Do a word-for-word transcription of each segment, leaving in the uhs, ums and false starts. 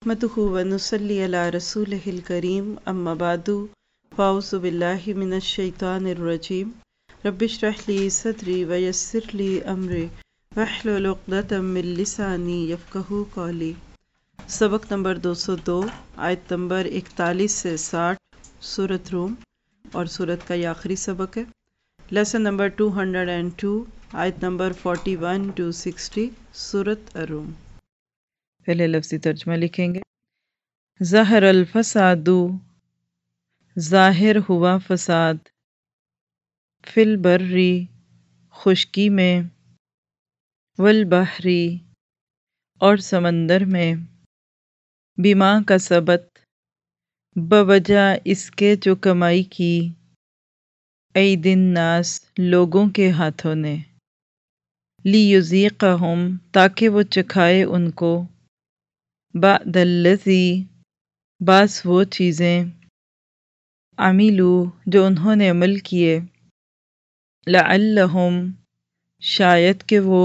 نحمده ونصلي على رسوله الكريم اما بعد فاعوذ بالله من الشیطان الرجیم رب اشرح لي صدری ويسر لي امری واحلل عقدۃ من لسانی یفقهوا قولی۔ سبق نمبر دو سو دو، آیت نمبر اکتالیس سے ساٹھ، سورۃ روم، اور سورت کا یہ آخری سبق ہے۔ Lesson number two hundred and two, آیت number forty one two sixty, سورۃ الروم۔ پہلے لفظی ترجمہ لکھیں گے۔ ظہر الفساد، ظاہر ہوا فساد، فی البری، خشکی میں، والبحری، اور سمندر میں، بما کسبت، بوجہ اس کے جو کمائی کی، عید الناس، لوگوں کے ہاتھوں نے، لیذیقہم، تاکہ وہ چکھائے ان کو، بعد الذی، بعض وہ چیزیں، عملو، جو انہوں نے عمل کیے، لعلہم، شاید کہ وہ،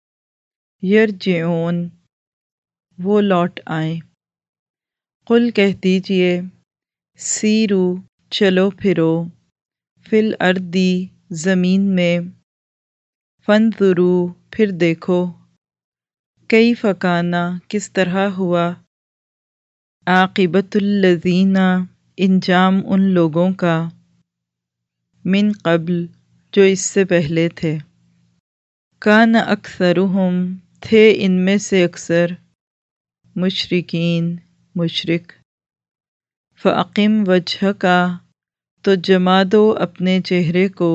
یرجعون، وہ لوٹ آئیں۔ قل کہہ دیجئے، سیرو، چلو پھرو، فی الارضی، زمین میں، فانظرو، پھر دیکھو، کیف کان، کس طرح ہوا، عاقبۃ الذین، انجام ان لوگوں کا، من قبل، جو اس سے پہلے تھے، کان اکثرہم، تھے ان میں سے اکثر، مشرکین، مشرک، فاقم وجہک، تو جما دو اپنے چہرے کو،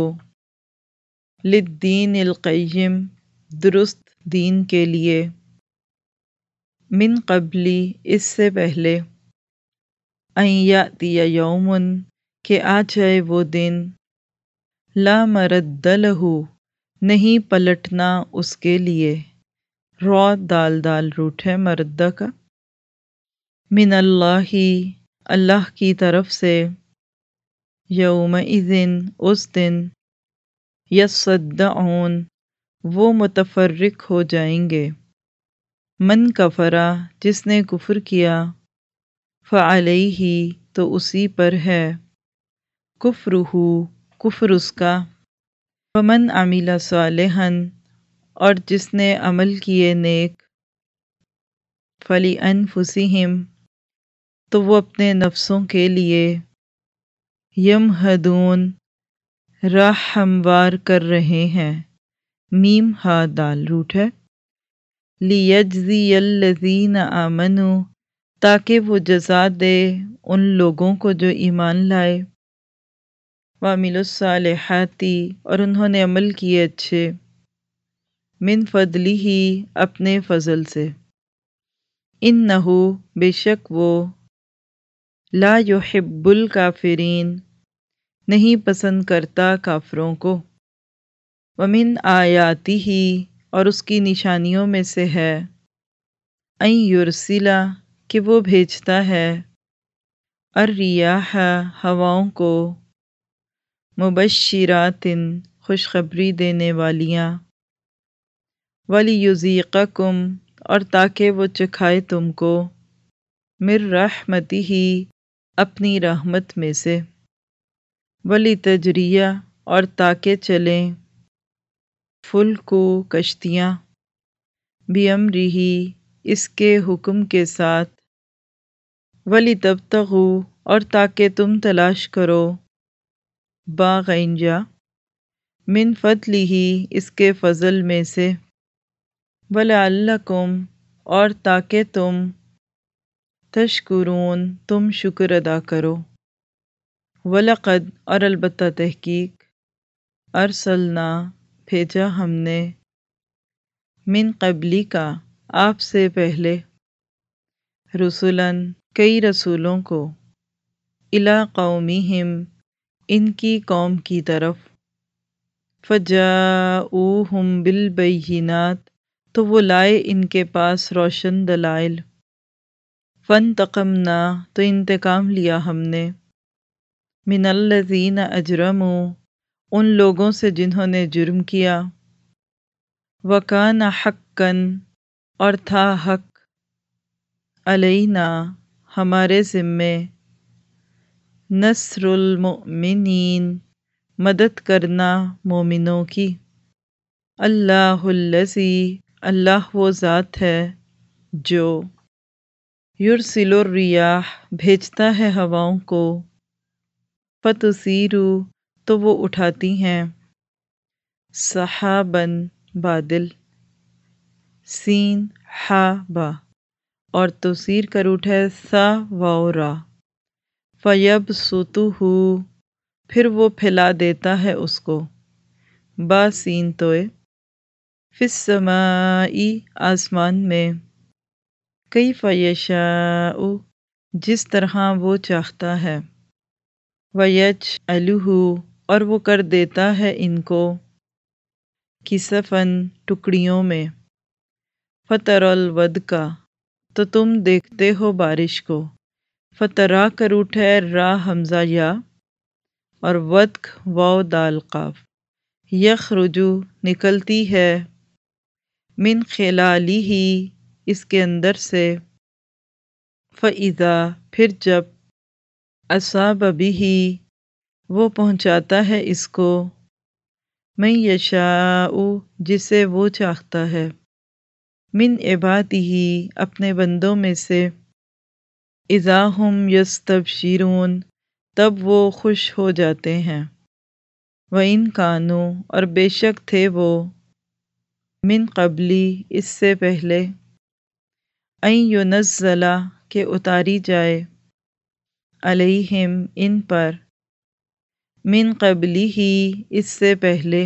للدین القیم، درست دین کے لیے، من قبلی، اس سے پہلے، ان یاتی یوم، کہ آ جائے وہ دن، لا مرد لہ، نہیں پلٹنا اس کے لیے، رو دال دال روٹ ہے مردہ کا، من اللہ، اللہ کی طرف سے، یومئذ، اس دن، یصدعون، وہ متفرق ہو جائیں گے، من کفرا، جس نے کفر کیا، فعلیہ، تو اسی پر ہے، کفرہ، کفر اس کا، ومن عمل صالحا، اور جس نے عمل کیے نیک، فلانفسہم، تو وہ اپنے نفسوں کے لیے، یمہدون، راہ ہموار کر رہے ہیں، میم ہا دال روٹ ہے، لیجزی الذین آمنوا، تاکہ وہ جزا دے ان لوگوں کو جو ایمان لائے، وعملوا الصالحات، اور انہوں نے عمل کیے اچھے، من فضلہ، اپنے فضل سے، انہ، بے شک وہ، لا یحب الکافرین، نہیں پسند کرتا کافروں کو، ومن آیاتہ، اور اس کی نشانیوں میں سے ہے، ان یرسلا، کہ وہ بھیجتا ہے، الریاح، ہواؤں کو، مبشرات، خوشخبری دینے والیاں، ولیذیقکم، اور تاکہ وہ چکھائے تم کو، من رحمتہ، اپنی رحمت میں سے، ولتجریہ، اور تاکہ چلیں، فلک، کشتیاں، بامرہ، اس کے حکم کے ساتھ، وَلِتَبْتَغُوا، اور تاکہ تم تلاش کرو، باغینجا، من فضلہ، اس کے فضل میں سے، وَلَعَلَّکُمْ، اور تاکہ تم، تشکرون، تم شکر ادا کرو، وَلَقَدْ، اور البتہ تحقیق، ارسلنا، بھیجا ہم نے، من قبلی کا، آپ سے پہلے، رسلاً، کئی رسولوں کو، الی قومہم، ان کی قوم کی طرف، فجاؤہم بالبینات، تو وہ لائے ان کے پاس روشن دلائل، فانتقمنا، تو انتقام لیا ہم نے، من الذین اجرموا، ان لوگوں سے جنہوں نے جرم کیا، وکان حقا، اور تھا حق، علینا ہمارے ذمے، نصر المؤمنین مدد کرنا مومنوں کی، اللہ الذی اللہ وہ ذات ہے جو یرسل الریاح بھیجتا ہے ہواؤں کو، فتثیرو تو وہ اٹھاتی ہیں، سحابن بادل، سین ہا با، اور تثیر کر اٹھے سا واو را، فیبسطہ پھر وہ پھیلا دیتا ہے اس کو، با سین توئے، فی السماء آسمان میں، کیف یشاء جس طرح وہ چاہتا ہے، ویجعلہ اور وہ کر دیتا ہے ان کو، کسفن ٹکڑیوں میں، فتر الودقا تو تم دیکھتے ہو بارش کو، فترا کر اٹھے را حمزہ یا اور ودق واو دال قاف، یخرجو نکلتی ہے، من خلالہ اس کے اندر سے، فَإِذَا پھر جب، اصاب بہ وہ پہنچاتا ہے اس کو، من یشاء جسے وہ چاہتا ہے، من عبادہ اپنے بندوں میں سے، اذا ہم یستبشرون تب وہ خوش ہو جاتے ہیں، وَإِن کانوا اور بے شک تھے وہ، من قبلی اس سے پہلے، ان ینزل کہ اتاری جائے، علیہم ان پر، من قبلہ اس سے پہلے،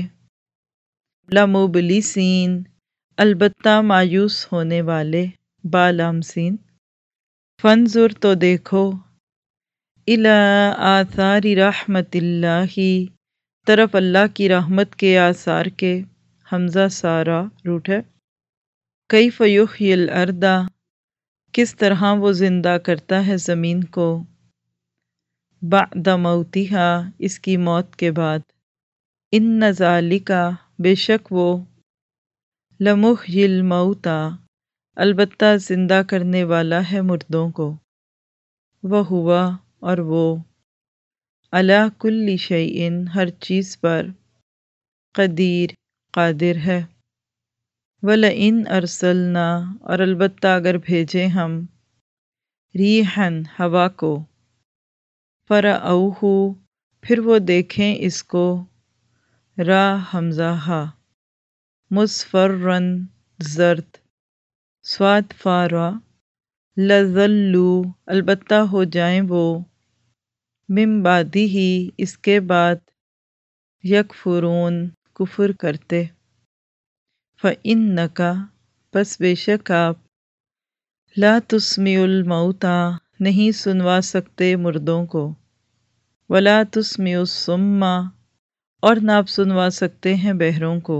لمبلسین البتہ مایوس ہونے والے، با لام سین، فانظر تو دیکھو، الی آثار رحمت اللہ طرف اللہ کی رحمت کے آثار کے، حمزہ سارا روٹ ہے، کیف یحیی الارض کس طرح وہ زندہ کرتا ہے زمین کو، بعد موتہا اس کی موت کے بعد، ان ذالک بے شک وہ، لمحیی الموتیٰ البتہ زندہ کرنے والا ہے مردوں کو، وہو اور وہ، علی کل شیء ہر چیز پر، قدیر قادر ہے، وَلَئِنْ أَرْسَلْنَا اور البتہ اگر بھیجیں ہم، ریحًا ہوا کو، فَرَأَوْہُ پھر وہ دیکھیں اس کو، را حمزہ ہا، مصفراً زرد، صاد فا را، لظلوا البتہ ہو جائیں وہ، من بعدہ اس کے بعد، یکفرون کفر کرتے، فَإِنَّکَ پس بے شک آپ، لا تسمع الموتیٰ نہیں سنوا سکتے مردوں کو، ولا تسمع الصم اور نہ آپ سنوا سکتے ہیں بہروں کو،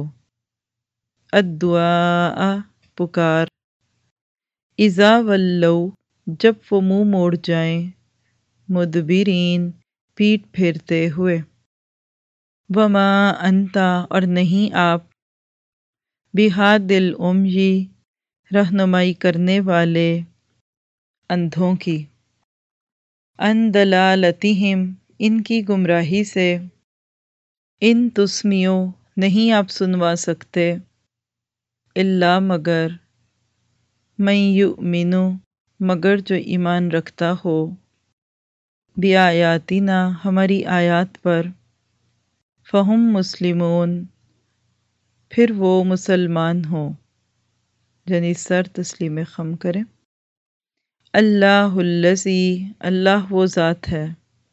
الدعاء پکار، اذا ولوا جب وہ منہ موڑ جائیں، مدبرین پیٹ پھیرتے ہوئے، وما انت اور نہیں آپ، بہاد العمی رہنمائی کرنے والے اندھوں کی، عن ضلالتہم ان کی گمراہی سے، ان تسمیو نہیں آپ سنوا سکتے، الا مگر، من یؤمن مگر جو ایمان رکھتا ہو، بآیاتنا ہماری آیات پر، فہم مسلمون پھر وہ مسلمان ہوں، یعنی سر تسلیم خم کریں، اللہ الذی اللہ وہ ذات ہے،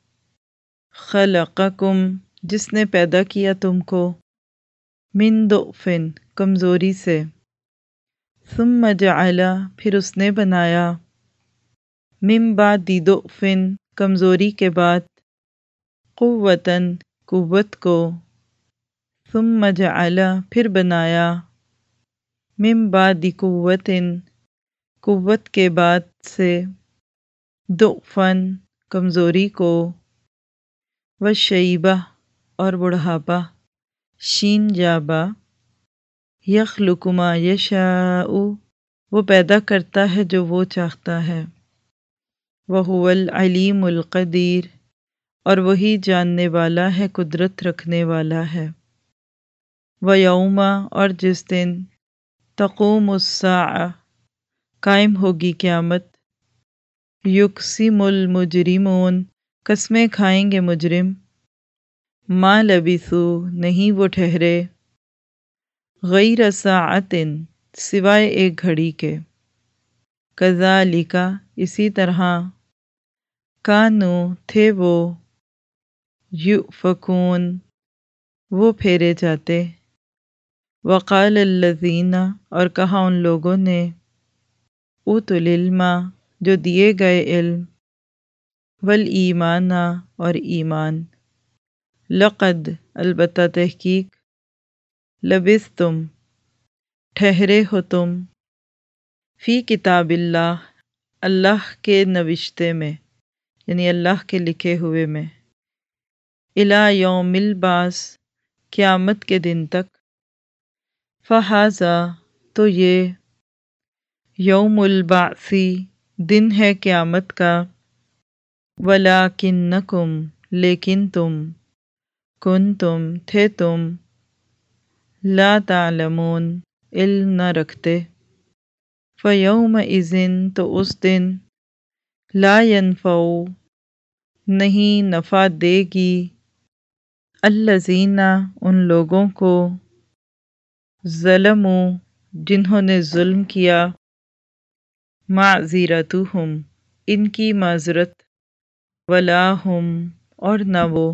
خلقکم جس نے پیدا کیا تم کو، من ضعف کمزوری سے، ثم جعل پھر اس نے بنایا، من بعد ضعف کمزوری کے بعد، قوتاً قوت کو، ثم جعل پھر بنایا، من بعد قوت قوت کے بعد سے، ضعفاً کمزوری کو، وشیبہ اور بڑھاپا، شین جابا، یخلق ما یشاء وہ پیدا کرتا ہے جو وہ چاہتا ہے۔ وَهُوَ الْعَلِيمُ الْقَدِيرُ، اور وہی جاننے والا ہے، قدرت رکھنے والا ہے۔ وَيَوْمَ، اور جس دن تقوم الساعہ، قائم ہوگی قیامت، یقسم المجرمون، قسمیں کھائیں گے مجرم، ما لبثوا، نہیں وہ ٹھہرے، غیر ساعۃ، سوائے ایک گھڑی کے، کذالک، اسی طرح، کانوا، تھے وہ، یؤفکون، وہ پھیرے جاتے، وقال الذین، اور کہا ان لوگوں نے، اوتوا العلم، جو دیے گئے علم، والایمان، اور ایمان، لقد، البتہ تحقیق، لبثتم، ٹھہرے ہو تم، فی کتاب اللہ، اللہ کے نوشتے میں، یعنی اللہ کے لکھے ہوئے میں، الی یوم البعث، قیامت کے دن تک، فہذا، تو یہ، یوم البعث، دن ہے قیامت کا، ولکنکم، لیکن تم، کنتم، تھے تم، لا تعلمون، علم نہ رکھتے، فیومئذ، تو اس دن، لا ینفع، نہیں نفع دے گی، الذین، ان لوگوں کو، ظلموا، جنہوں نے ظلم کیا، معذرتہم، ان کی معذرت، ولا ہم، اور نہ وہ،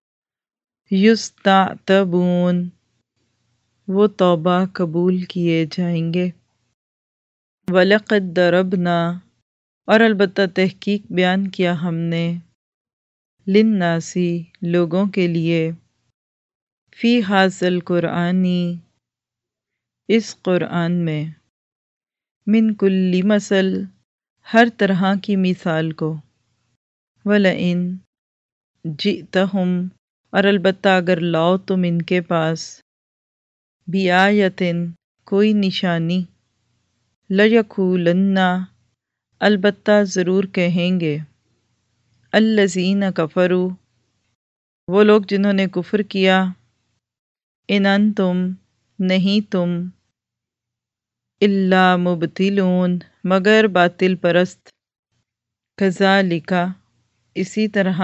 یستعتبون، وہ توبہ قبول کیے جائیں گے، وَلَقَدْ ضَرَبْنَا، اور البتہ تحقیق بیان کیا ہم نے، لِلنَّاسِ، لوگوں کے لیے، فی ھذا القرآن، اس قرآن میں، من کل مثل، ہر طرح کی مثال کو، وَلَئِن جِئْتَہم، اور البتہ اگر لاؤ تم ان کے پاس، بِآیَةٍ، کوئی نشانی، لَیَقُولَنَّ، البتہ ضرور کہیں گے، الَّذِینَ کَفَرُوا، وہ لوگ جنہوں نے کفر کیا، اِنْ أَنْتُمْ، نہیں تم، إِلَّا مُبْطِلُونَ، مگر باطل پرست، کذالک، اسی طرح،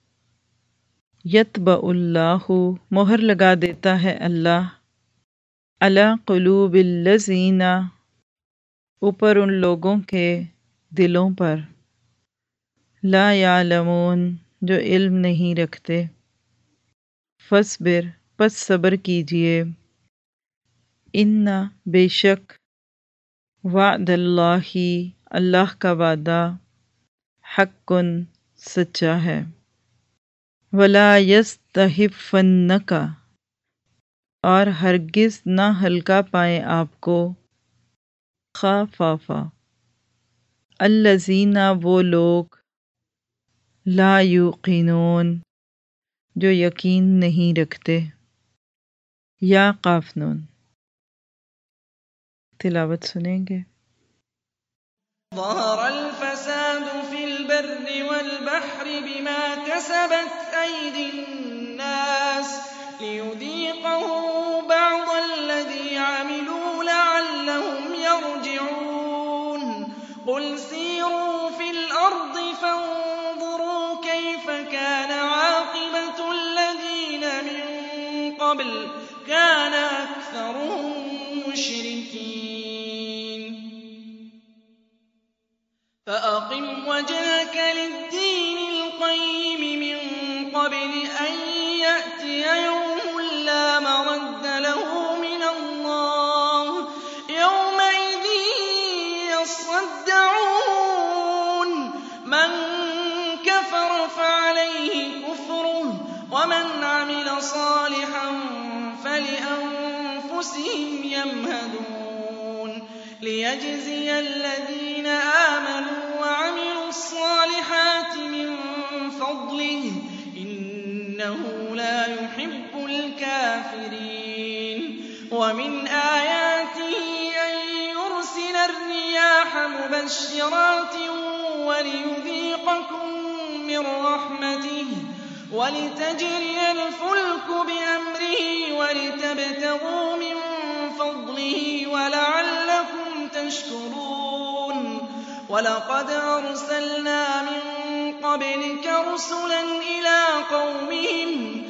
یطبع اللہ، مہر لگا دیتا ہے اللہ، علی قلوب الذین، اوپر ان لوگوں کے دلوں پر، لا یعلمون، جو علم نہیں رکھتے، فاصبر، پس صبر کیجئے، ان، بے شک، وعد اللہ، اللہ کا وعدہ، حق، سچا ہے، ولا یستخفنک، اور ہرگز نہ ہلکا پائیں آپ کو، خافاف، الذین، وہ لوگ، لا یوقنون، جو یقین نہیں رکھتے، یا قاف نون، تلاوت سنیں گے۔ ظہر الفساد فی البر والبحر بما کسبت ایدی الناس لیذیقہم بعض الذی عملوا لعلہم یرجعون قل سیروا فی الارض فانظروا کیف کان عاقبۃ الذین من قبل کان اکثرهم مشرکین فأقم وجهك للدين القيم من قبل أن يأتي يوم لا مرد له من الله يومئذ يصدعون من كفر فعليه كفره ومن عمل صالحا فلأنفسهم يمهدون ليجزي الذين آمنوا وعملوا الصالحات من فضله إنه لا يحب الكافرين ومن آياته أن يرسل الرياح الرياح مبشرات وليذيقكم من رحمته ولتجري الفلك بأمره ولتبتغوا من فضله ولعلكم تشكرون ولقد أرسلنا من قبلك رسلا إلى قومهم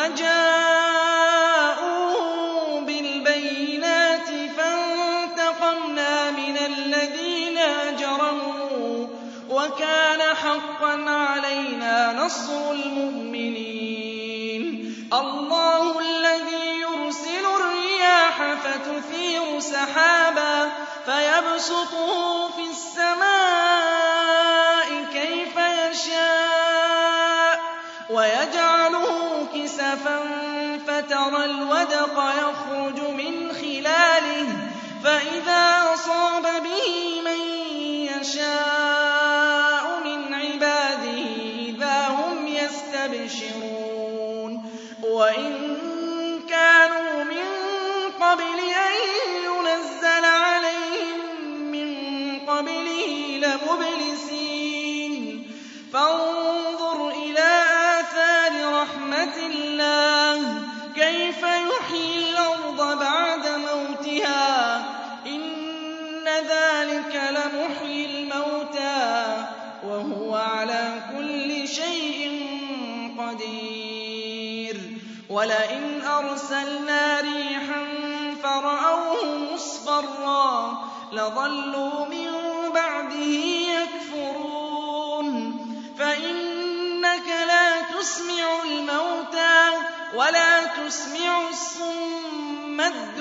فجاءوا بالبينات فانتقمنا من الذين أجرموا وكان حقا علينا نصر المؤمنين الله الذي يرسل الرياح فتثير سحابا فيبسطه في السماء كيف يشاء ويجعله كسفا فترى الودق يخرج من خلاله فإذا أصاب به من يشاء من عباده إذا هم يستبشرون وإن كانوا من قبل أن ينزل عليهم من قبله لمبلسين فانظر إلى آثار رحمة الله كيف يحيي الأرض بعد موتها إن ذلك لمحيي الموتى وهو على كل شيء قدير ولئن أرسلنا ريحا فرأوه مصفرا لظلوا من بعده يكفرون فإنك لا تسمع الموتى ولا تسمع الصم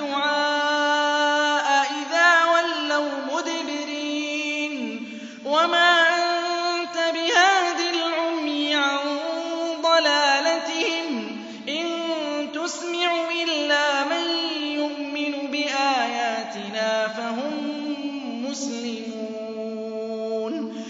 الدعاء إذا ولوا مدبرين وما أنت بهاد العمي عن ضلالتهم إن تسمع إلا من يؤمن بآياتنا فهم مسلمون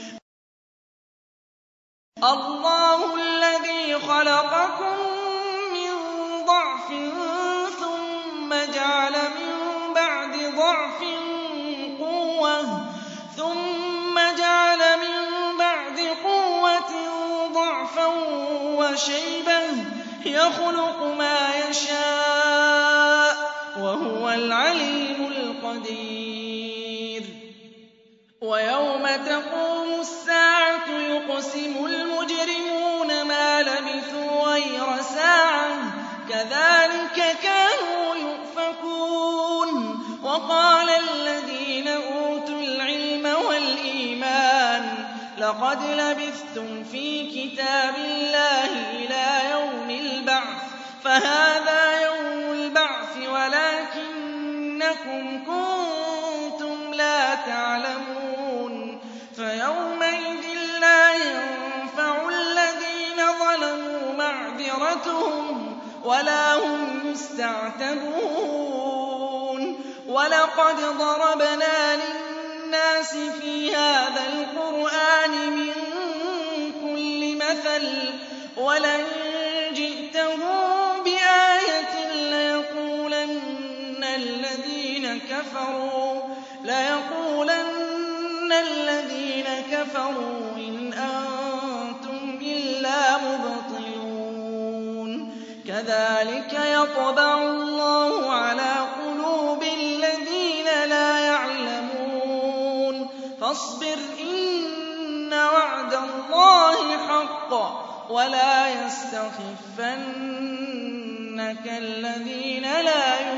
الله الذي خلقكم من ضعف ثم جعل من بعد ضعف قوة ثم جعل من بعد قوة ضعفا وشيبة يخلق ما يشاء وهو العليم القدير ويوم تقوم الساعة يقسم المجرمون ما لبثوا غير ساعة كذلك كانوا يؤفكون وقال الذين أوتوا العلم والإيمان لقد لبثتم في كتاب الله إلى يوم البعث فهذا يوم البعث ولكنكم كنتم لا تعلمون فيومئذ لا ينفع الذين ظلموا معذرتهم ولا هم يستعتبون ولقد ضربنا للناس في هذا القرآن من كل مثل ولئن جئتهم بآية ليقولن الذين كفروا ليقولن الذين كفروا إن أنتم إلا مبطلون كذلك يطبع الله على قلوب الذين لا يعلمون فاصبر إن وعد الله حق ولا يستخفنك الذين لا يؤمنون